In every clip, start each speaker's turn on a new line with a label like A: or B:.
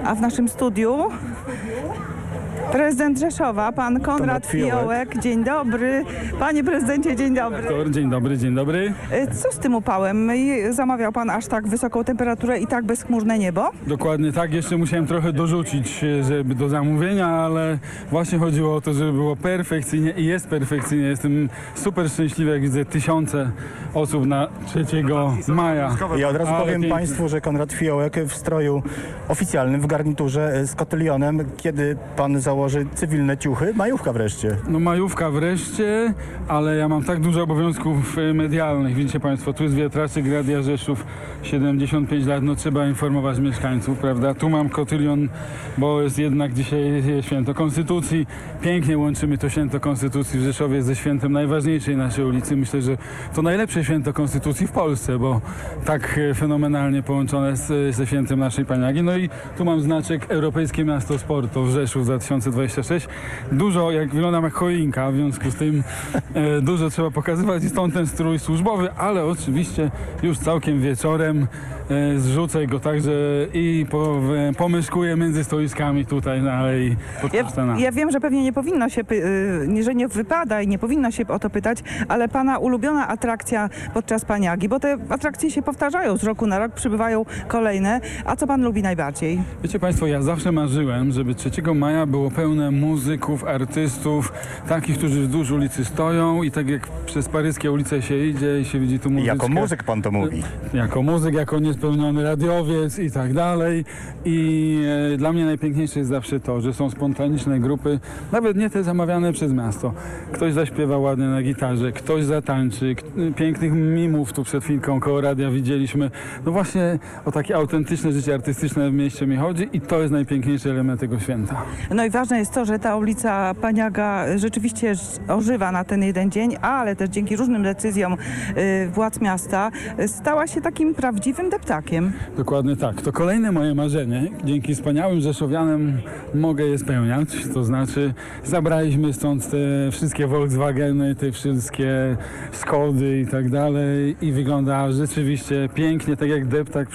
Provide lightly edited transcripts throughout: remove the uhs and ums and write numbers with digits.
A: A w naszym studiu prezydent Rzeszowa, pan Konrad Fiołek. Dzień dobry. Panie prezydencie, dzień dobry.
B: Dzień dobry, dzień dobry.
A: Co z tym upałem? Zamawiał pan aż tak wysoką temperaturę i tak bezchmurne niebo?
B: Dokładnie tak. Jeszcze musiałem trochę dorzucić żeby do zamówienia, ale właśnie chodziło o to, żeby było perfekcyjnie i jest perfekcyjnie. Jestem super szczęśliwy, jak widzę tysiące osób na 3 maja.
C: Ja od razu powiem państwu, że Konrad Fiołek w stroju oficjalnym, w garniturze z kotylionem, kiedy pan założy cywilne ciuchy, majówka wreszcie.
B: No majówka wreszcie, ale ja mam tak dużo obowiązków medialnych. Widzicie państwo, tu jest wiatraczek Radia Rzeszów, 75 lat, no trzeba informować mieszkańców, prawda? Tu mam kotylion, bo jest jednak dzisiaj święto Konstytucji. Pięknie łączymy to święto Konstytucji w Rzeszowie ze świętem najważniejszej naszej ulicy. Myślę, że to najlepsze święto Konstytucji w Polsce, bo tak fenomenalnie połączone ze świętem naszej Paniagi. No i tu mam znaczek Europejskie Miasto Sportu w Rzeszów 2026. Dużo, jak wyglądam jak choinka, w związku z tym dużo trzeba pokazywać i stąd ten strój służbowy, ale oczywiście już całkiem wieczorem zrzucę go także i pomieszkuję między stoiskami tutaj na alei Podkosztana.
A: Ja wiem, że pewnie nie powinno się, że nie wypada i nie powinno się o to pytać, ale pana ulubiona atrakcja podczas Paniagi, bo te atrakcje się powtarzają z roku na rok, przybywają kolejne. A co pan lubi najbardziej?
B: Wiecie państwo, ja zawsze marzyłem, żeby 3 maja było pełne muzyków, artystów, takich, którzy wzdłuż ulicy stoją i tak jak przez paryskie ulice się idzie i się widzi tu muzyczkę.
C: Jako muzyk pan to mówi.
B: Jako muzyk, jako niespełniony radiowiec i tak dalej. I dla mnie najpiękniejsze jest zawsze to, że są spontaniczne grupy, nawet nie te zamawiane przez miasto. Ktoś zaśpiewa ładnie na gitarze, ktoś zatańczy, pięknych mimów tu przed chwilką koło radia widzieliśmy. No właśnie o takie autentyczne życie artystyczne w mieście mi chodzi i to jest najpiękniejszy element tego święta.
A: No i ważne jest to, że ta ulica Paniaga rzeczywiście ożywa na ten jeden dzień, ale też dzięki różnym decyzjom władz miasta stała się takim prawdziwym deptakiem.
B: Dokładnie tak. To kolejne moje marzenie. Dzięki wspaniałym rzeszowianom mogę je spełniać. To znaczy zabraliśmy stąd te wszystkie Volkswageny, te wszystkie Skody i tak dalej i wygląda rzeczywiście pięknie, tak jak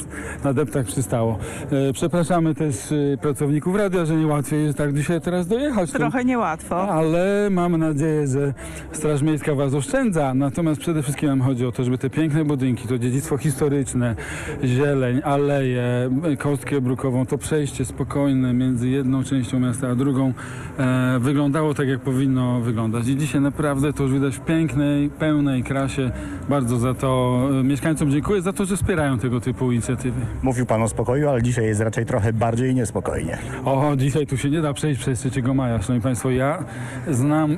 B: na deptak przystało. Przepraszamy też pracowników radia, że niełatwiej jest tak dzisiaj teraz dojechać.
A: Trochę niełatwo.
B: Ale mam nadzieję, że Straż Miejska was oszczędza. Natomiast przede wszystkim nam chodzi o to, żeby te piękne budynki, to dziedzictwo historyczne, zieleń, aleje, kostkę brukową, to przejście spokojne między jedną częścią miasta a drugą wyglądało tak, jak powinno wyglądać. I dzisiaj naprawdę to już widać w pięknej, pełnej krasie. Bardzo za to mieszkańcom dziękuję, za to, że wspierają tego typu inicjatywy.
C: Mówił pan o spokoju, ale dzisiaj jest raczej trochę bardziej niespokojnie.
B: Dzisiaj tu się nie da przejść przez 3 maja. Szanowni państwo, ja znam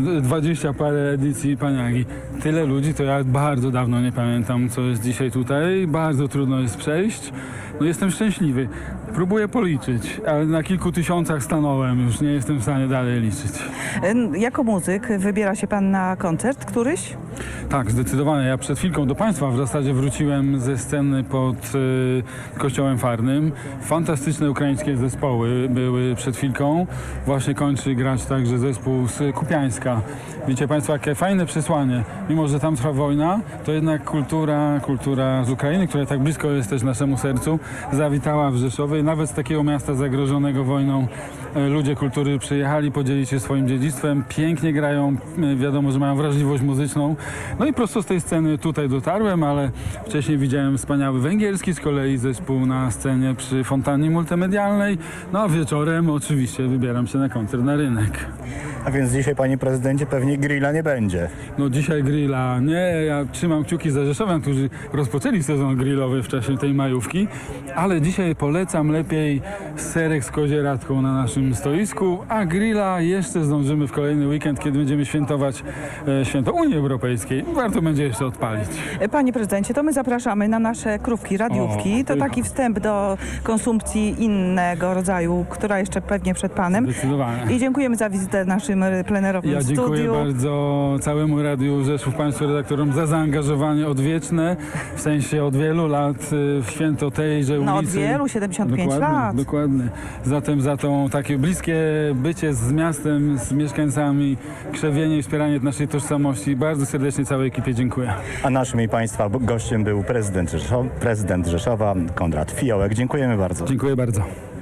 B: 20 parę edycji Paniagi. Tyle ludzi to ja bardzo dawno nie pamiętam, co jest dzisiaj tutaj. Bardzo trudno jest przejść. No jestem szczęśliwy. Próbuję policzyć, ale na kilku tysiącach stanąłem. Już nie jestem w stanie dalej liczyć.
A: Jako muzyk wybiera się pan na koncert któryś?
B: Tak, zdecydowanie. Ja przed chwilką do państwa w zasadzie wróciłem ze sceny pod Kościołem Farnym. Fantastyczne ukraińskie zespoły były przed chwilką. Właśnie kończy grać także zespół z Kupiańska. Widzicie państwo, jakie fajne przesłanie. Mimo że tam trwa wojna, to jednak kultura z Ukrainy, która tak blisko jest też naszemu sercu, zawitała w Rzeszowie. Nawet z takiego miasta zagrożonego wojną ludzie kultury przyjechali podzielić się swoim dziedzictwem. Pięknie grają, wiadomo, że mają wrażliwość muzyczną. No i prosto z tej sceny tutaj dotarłem, ale wcześniej widziałem wspaniały węgierski z kolei zespół na scenie przy fontannie multimedialnej. No a wieczorem oczywiście wybieram się na koncert na Rynek.
C: A więc dzisiaj, panie prezydencie, pewnie grilla nie będzie.
B: No dzisiaj grilla nie, ja trzymam kciuki za Rzeszowian, którzy rozpoczęli sezon grillowy w czasie tej majówki, ale dzisiaj polecam lepiej serek z kozieradką na naszym stoisku, a grilla jeszcze zdążymy w kolejny weekend, kiedy będziemy świętować święto Unii Europejskiej. Warto będzie jeszcze odpalić.
A: Panie prezydencie, to my zapraszamy na nasze krówki, radiówki. To taki wstęp do konsumpcji innego rodzaju, która jeszcze pewnie przed panem.
B: Zdecydowanie.
A: I dziękujemy za wizytę w naszym plenerowym studiu.
B: Ja dziękuję bardzo całemu Radiu Rzeszów, państwu redaktorom za zaangażowanie odwieczne, w sensie od wielu lat w święto tejże ulicy.
A: No od wielu, 75 lat.
B: Dokładnie. Zatem za tą takie bliskie bycie z miastem, z mieszkańcami, krzewienie i wspieranie naszej tożsamości. Bardzo serdecznie całej ekipie dziękuję.
C: A naszym i państwa gościem był prezydent Rzeszowa, Konrad Fiołek. Dziękujemy bardzo.
B: Dziękuję bardzo.